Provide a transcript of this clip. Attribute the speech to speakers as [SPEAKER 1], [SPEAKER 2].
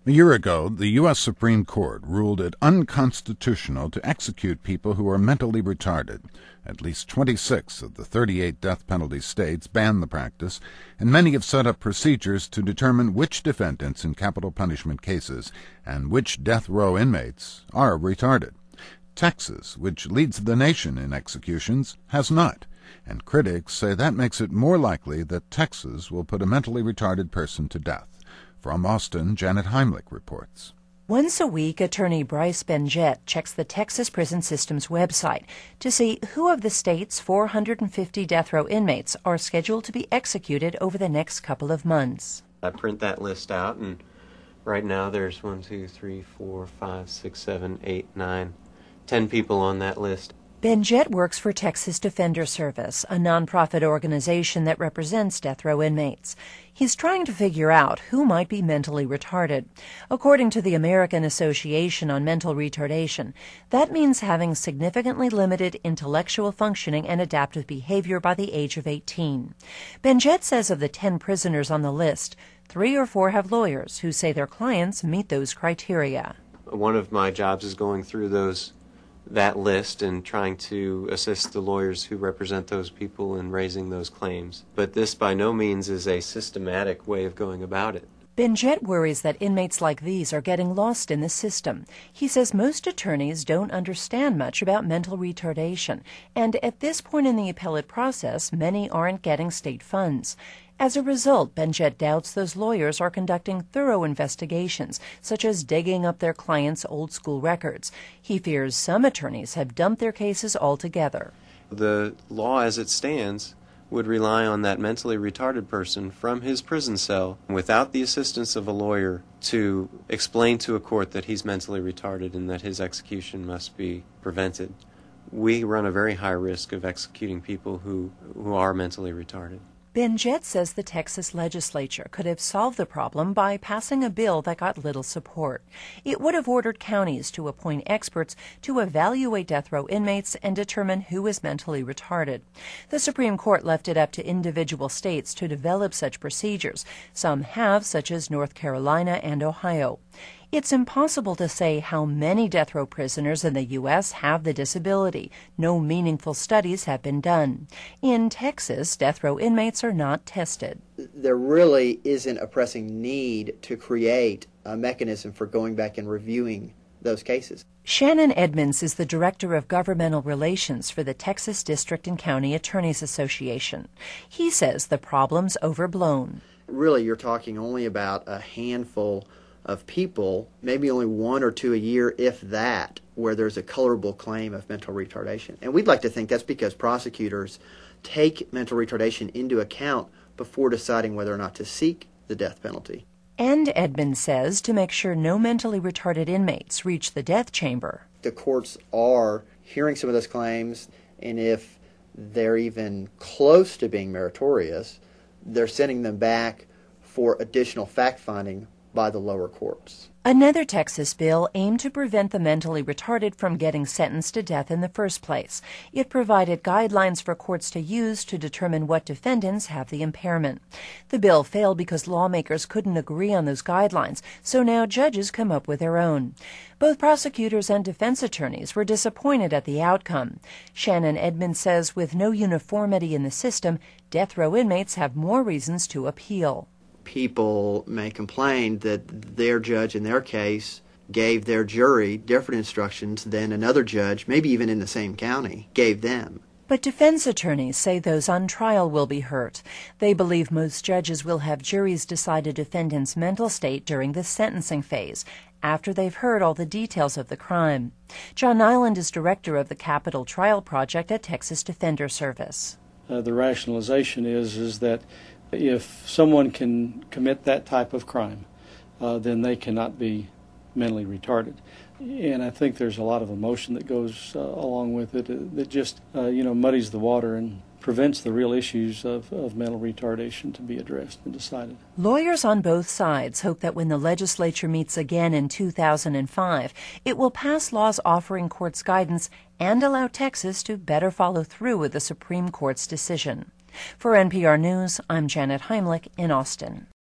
[SPEAKER 1] A year ago, the U.S. Supreme Court ruled it unconstitutional to execute people who are mentally retarded. At least 26 of the 38 death penalty states ban the practice, and many have set up procedures to determine which defendants in capital punishment cases and which death row inmates are retarded. Texas, which leads the nation in executions, has not, and critics say that makes it more likely that Texas will put a mentally retarded person to death. From Austin, Janet Heimlich reports.
[SPEAKER 2] Once a week, attorney Bryce Benjett checks the Texas Prison System's website to see who of the state's 450 death row inmates are scheduled to be executed over the next couple of months.
[SPEAKER 3] I print that list out, and right now there's 10 people on that list.
[SPEAKER 2] Benjett works for Texas Defender Service, a nonprofit organization that represents death row inmates. He's trying to figure out who might be mentally retarded. According to the American Association on Mental Retardation, that means having significantly limited intellectual functioning and adaptive behavior by the age of 18. Benjett says of the 10 prisoners on the list, 3 or 4 have lawyers who say their clients meet those criteria.
[SPEAKER 3] One of my jobs is going through that list and trying to assist the lawyers who represent those people in raising those claims. But this by no means is a systematic way of going about it.
[SPEAKER 2] Benjett worries that inmates like these are getting lost in the system. He says most attorneys don't understand much about mental retardation, and at this point in the appellate process, many aren't getting state funds. As a result, Benjett doubts those lawyers are conducting thorough investigations, such as digging up their clients' old-school records. He fears some attorneys have dumped their cases altogether.
[SPEAKER 3] The law as it stands would rely on that mentally retarded person from his prison cell, without the assistance of a lawyer, to explain to a court that he's mentally retarded and that his execution must be prevented. We run a very high risk of executing people who are mentally retarded.
[SPEAKER 2] Benjett says the Texas legislature could have solved the problem by passing a bill that got little support. It would have ordered counties to appoint experts to evaluate death row inmates and determine who is mentally retarded. The Supreme Court left it up to individual states to develop such procedures. Some have, such as North Carolina and Ohio. It's impossible to say how many death row prisoners in the U.S. have the disability. No meaningful studies have been done. In Texas, death row inmates are not tested.
[SPEAKER 4] There really isn't a pressing need to create a mechanism for going back and reviewing those cases.
[SPEAKER 2] Shannon Edmonds is the Director of Governmental Relations for the Texas District and County Attorneys Association. He says the problem's overblown.
[SPEAKER 4] Really, you're talking only about a handful of people, maybe only 1 or 2 a year, if that, where there's a colorable claim of mental retardation. And we'd like to think that's because prosecutors take mental retardation into account before deciding whether or not to seek the death penalty.
[SPEAKER 2] And Edmonds says to make sure no mentally retarded inmates reach the death chamber.
[SPEAKER 4] The courts are hearing some of those claims, and if they're even close to being meritorious, they're sending them back for additional fact-finding by the lower courts.
[SPEAKER 2] Another Texas bill aimed to prevent the mentally retarded from getting sentenced to death in the first place. It provided guidelines for courts to use to determine what defendants have the impairment. The bill failed because lawmakers couldn't agree on those guidelines, so now judges come up with their own. Both prosecutors and defense attorneys were disappointed at the outcome. Shannon Edmonds says with no uniformity in the system, death row inmates have more reasons to appeal.
[SPEAKER 4] People may complain that their judge in their case gave their jury different instructions than another judge, maybe even in the same county, gave them.
[SPEAKER 2] But defense attorneys say those on trial will be hurt. They believe most judges will have juries decide a defendant's mental state during the sentencing phase, after they've heard all the details of the crime. John Nyland is director of the Capital Trial Project at Texas Defender Service.
[SPEAKER 5] The rationalization is that if someone can commit that type of crime, then they cannot be mentally retarded. And I think there's a lot of emotion that goes along with it that just muddies the water and prevents the real issues of mental retardation to be addressed and decided.
[SPEAKER 2] Lawyers on both sides hope that when the legislature meets again in 2005, it will pass laws offering courts guidance and allow Texas to better follow through with the Supreme Court's decision. For NPR News, I'm Janet Heimlich in Austin.